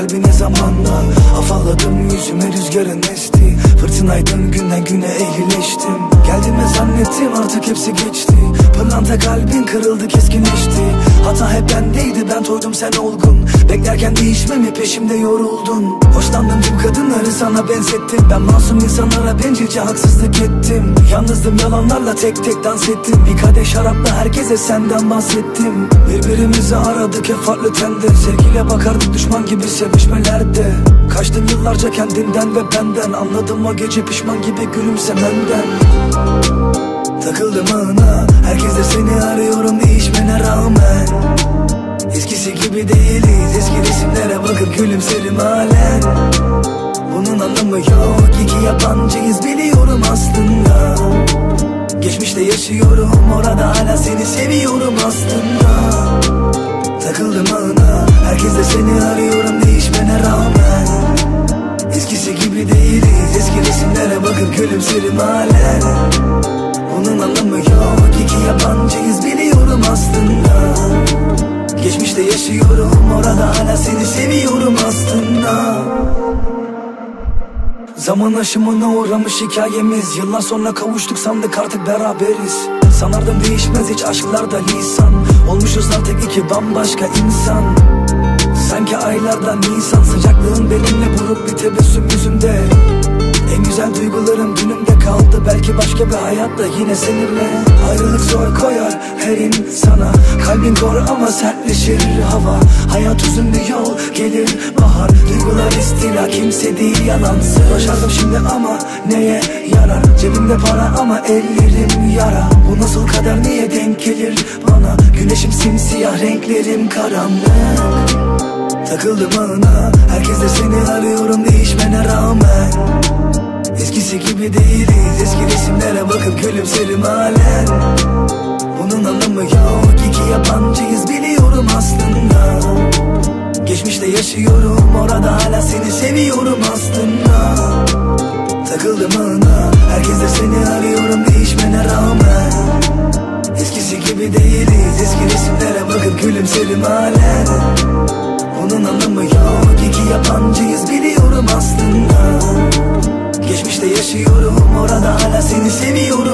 kalbine zamanla. Afalladım yüzüme rüzgarın esti. Fırtınaydın günden güne ehlileştim. Geldiğimi zannettim artık hepsi geçti. Pırlanta kalbin kırıldı keskinleşti. Hata hep bendeydi, ben toydum sen olgun. Beklerken değişmemi peşimde yoruldun. Hoşlandım tüm kadınları sana benzettim. Ben masum insanlara bencilce haksızlık ettim. Yalnızdım yalanlarla tek tek dans ettim. Bir kadeh şarapla herkese senden bahsettim. Birbirimizi aradık hep farklı tende. Sevgiyle bakardık düşman gibi sevişmelerde. Kaçtım yıllarca kendimden ve benden. Anladım o gece pişman gibi gülümsemenden. Takıldım ağına, herkese seni arıyorum değişmene rağmen. Eskisi gibi değiliz, eski resimlere bakıp gülümserim halen. Bunun anlamı yok, iki yabancıyız biliyorum aslında. Geçmişte yaşıyorum, orada hala seni seviyorum aslında. Takıldım ağına, herkese seni arıyorum değişmene rağmen. Eskisi gibi değiliz, eski resimlere bakıp gülümserim halen. Bunun anlamı yok, iki yabancıyız biliyorum aslında. Geçmişte yaşıyorum, orada hala seni seviyorum aslında. Zaman aşımına uğramış hikayemiz. Yıllar sonra kavuştuk sandık artık beraberiz. Sanardım değişmez hiç aşklarda lisan. Olmuşuz artık iki bambaşka insan. Sanki aylardan Nisan. Sıcaklığın benimle buruk bir tebessüm yüzümde. En güzel duygularım dünümde kaldı. Belki başka bir hayatta yine seninle. Ayrılık zor koyar her insana. Kalbin kor ama sertleşir hava. Hayat uzun bir yol, gelir bahar. Duygular istila, kimse değil yalansız. Başardım şimdi ama neye yarar? Cebimde para ama ellerim yara. Bu nasıl kader, niye denk gelir bana? Güneşim simsiyah, renklerim karanlık. Takıldım ağına, herkes de seni arıyorum değişmene rağmen. Eskisi gibi değiliz, eski resimlere bakıp gülümserim halen. Bunun anlamı yok, iki yabancıyız biliyorum aslında. Geçmişte yaşıyorum, orada hala seni seviyorum aslında. Takıldım ağına, herkes de seni arıyorum değişmene rağmen. Eskisi gibi değiliz, eski resimlere bakıp gülümserim halen. Bunun anlamı yok, iki yabancıyız biliyorum aslında. Geçmişte yaşıyorum, orada hala seni seviyorum